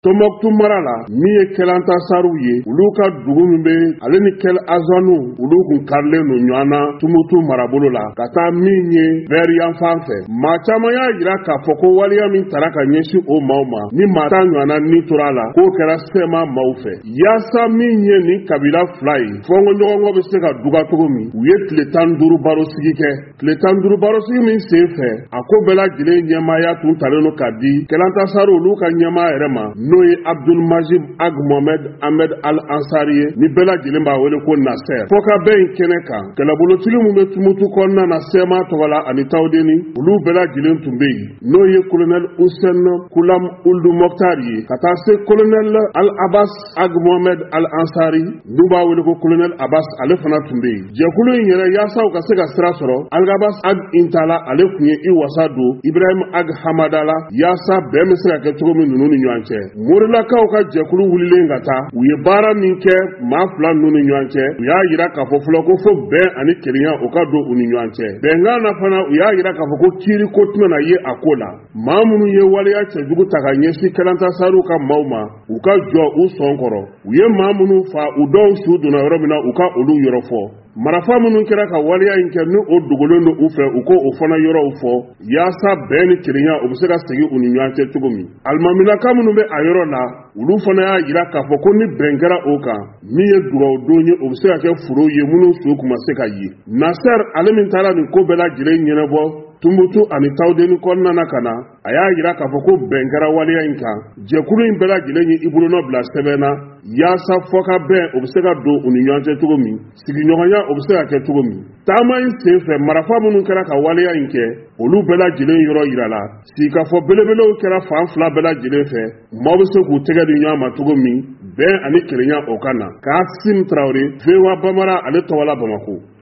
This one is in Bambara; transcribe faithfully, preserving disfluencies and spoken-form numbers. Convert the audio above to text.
Tombouctou mara la min ye Kɛlanta Sariw ye olu ka dugu min bɛ ale ni Kɛl Azwanu olu kun karilen no ɲɔgɔn na Tombouctou marabolo la ka taa min ye vers yan fan fɛ. Maa caman y'a jira k'a fɔ ko waliya min tara ka ɲɛsin o maaw ma ni maa ta ɲɔgɔnna ni tora la k'o kɛra sema maaw fɛ. Yaasa min ye ni kabila fila ye fɔnkɔɲɔgɔnkɔ bɛ se ka duga cogo min u ye tile tan ni duuru baro sigi kɛ. Tile tan ni duuru baro sigi min sen fɛ a ko bɛɛ lajɛlen ɲɛmaaya tun talen no ka di Kɛlanta Sariw olu ka ɲɛmaa yɛrɛ ma n'o ye Abdul Majid Ag Mohamed Ahmed Al Ansari ye ni bɛɛ lajɛlen b'a wele ko Nasser. Fɔ ka bɛn in kɛnɛ kan kɛlɛbolotigi mun bɛ Tombouctou kɔnɔna na sema tɔgɔ la ani Tawdeni olu bɛɛ lajɛlen tun bɛ yen n'o ye colonel Hussein Kulam Uldu Mokhtar ye ka taa se colonel Al Abbas Ag Mohamed Al Ansari n'u b'a wele ko colonel Abbas ale fana tun bɛ yen. Jɛkulu in yɛrɛ yaasa u ka se ka sira sɔrɔ Al Abbas Ag Intala ale tun ye i wasa don Ibrahim Ag Hamadala yaasa bɛn bɛ se ka kɛ cogo min ninnu ni ɲɔgɔn cɛ. Morilakaw ka jɛkulu wulilen ka taa u ye baara min kɛ maa fila ninnu ni ɲɔgɔn cɛ u y'a yira k'a fɔ fɔlɔ ko fo bɛn ani kelenya o ka don u ni ɲɔgɔn cɛ. Bɛnkan na fana u y'a yira k'a fɔ ko kiiri ko tɛna ye a ko la. Maa minnu ye waleya cɛjugu ta ka ɲɛsin Kɛlanta Sariw ka maaw ma u ka jɔ u sɔn kɔrɔ. U ye maa minnu fa u dɔw su donna yɔrɔ min na u ka olu yɔrɔ fɔ. Marafa minnu kɛra ka waleya in kɛ ni o dogolen don u fɛ u ko o fana yɔrɔw fɔ yaasa bɛn ni kelenya o bɛ se ka segin u ni ɲɔgɔn cɛ cogo min. Alimaminaka minnu bɛ a yɔrɔ la olu fana y'a yira k'a fɔ ko ni bɛn kɛra o kan min ye dugawu don ye o bɛ se ka kɛ foro ye minnu su kuma se ka ye. Nasser ale min taara nin ko bɛɛ lajɛlen ɲɛnabɔ Tombouctou ani Tawdeni kɔnɔna na ka na a y'a yira k'a fɔ ko bɛn kɛra waleya in kan jɛkulu in bɛɛ lajɛlen ye i bolonɔ bila sɛbɛn na yaasa fɔ ka bɛn o bɛ se ka don u ni ɲɔgɔn cɛ cogo min sigiɲɔgɔnya o bɛ se ka kɛ cogo min. Taama in sen fɛ marifa minnu kɛra ka waleya in kɛ olu bɛɛ lajɛlen yɔrɔ yira la sigikafɔ belebelew kɛra fan fila bɛɛ lajɛlen fɛ maaw bɛ se k'u tɛgɛ di ɲɔgɔn ma cogo min bɛn ani kelenya o ka na. Kaasim Traoré V O A Bamara ale tɔgɔ la Bamako.